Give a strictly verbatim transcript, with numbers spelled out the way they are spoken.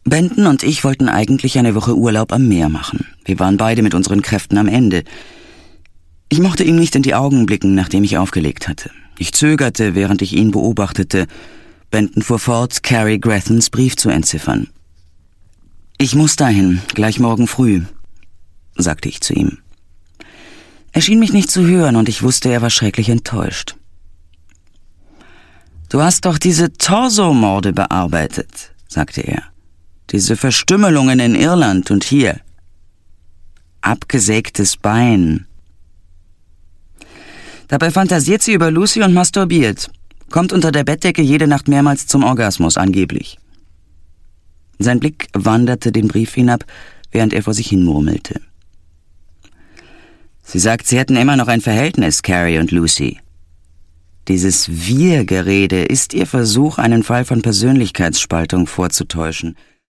Benton und ich wollten eigentlich eine Woche Urlaub am Meer machen. Wir waren beide mit unseren Kräften am Ende. Ich mochte ihm nicht in die Augen blicken, nachdem ich aufgelegt hatte. Ich zögerte, während ich ihn beobachtete. Benton fuhr fort, Cary Grathens Brief zu entziffern. »Ich muss dahin, gleich morgen früh«, sagte ich zu ihm. Er schien mich nicht zu hören und ich wusste, er war schrecklich enttäuscht. »Du hast doch diese Torso-Morde bearbeitet«, sagte er. »Diese Verstümmelungen in Irland und hier. Abgesägtes Bein. Dabei fantasiert sie über Lucy und masturbiert. Kommt unter der Bettdecke jede Nacht mehrmals zum Orgasmus, angeblich.« Sein Blick wanderte den Brief hinab, während er vor sich hin murmelte. »Sie sagt, sie hätten immer noch ein Verhältnis, Cary und Lucy. Dieses Wir-Gerede ist ihr Versuch, einen Fall von Persönlichkeitsspaltung vorzutäuschen.